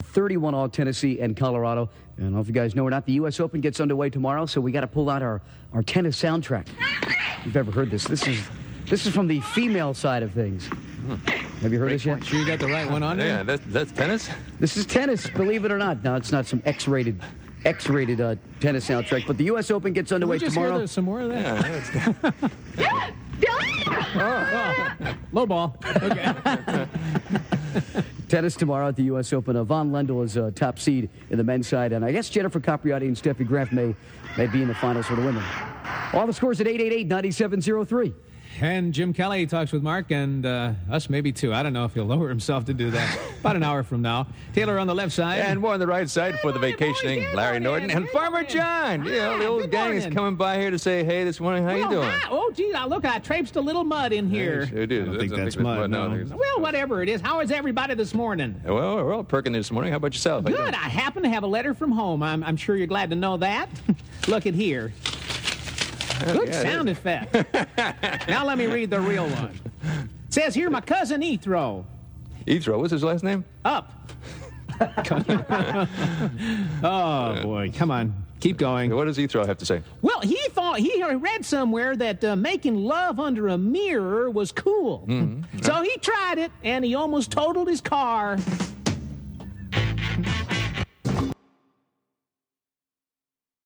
31 all Tennessee and Colorado. And I don't know if you guys know or not, the U.S. Open gets underway tomorrow, so we got to pull out our tennis soundtrack. If you've ever heard this. This is from the female side of things. Have you heard this yet? Sure you got the right one on there? Yeah, that's tennis? This is tennis, believe it or not. No, it's not some X-rated tennis soundtrack, but the U.S. Open gets underway tomorrow. Hear some more of that? Yeah, Low ball. Okay. Tennis tomorrow at the U.S. Open. Von Lendl is top seed in the men's side, and I guess Jennifer Capriati and Steffi Graf may be in the finals for the women. All the scores at 888-9703. And Jim Kelly talks with Mark and us maybe too. I don't know if he'll lower himself to do that. About an hour from now. Taylor on the left side. And more on the right side for the vacationing Larry Norton and Farmer John. You know, the old gang is coming by here to say, hey, this morning, how you doing? Oh, gee, look, I traipsed a little mud in here. Yeah, sure do. I don't think that's mud, no. Well, whatever it is, how is everybody this morning? Well, we're all perking this morning. How about yourself? How you Good. doing? I happen to have a letter from home. I'm sure you're glad to know that. Look at here. Good sound effect. Now let me read the real one. It says here, my cousin Ethro. Ethro, what's his last name? Up. Oh, boy. Come on. Keep going. What does Ethro have to say? Well, he thought he read somewhere that making love under a mirror was cool. So he tried it, and he almost totaled his car.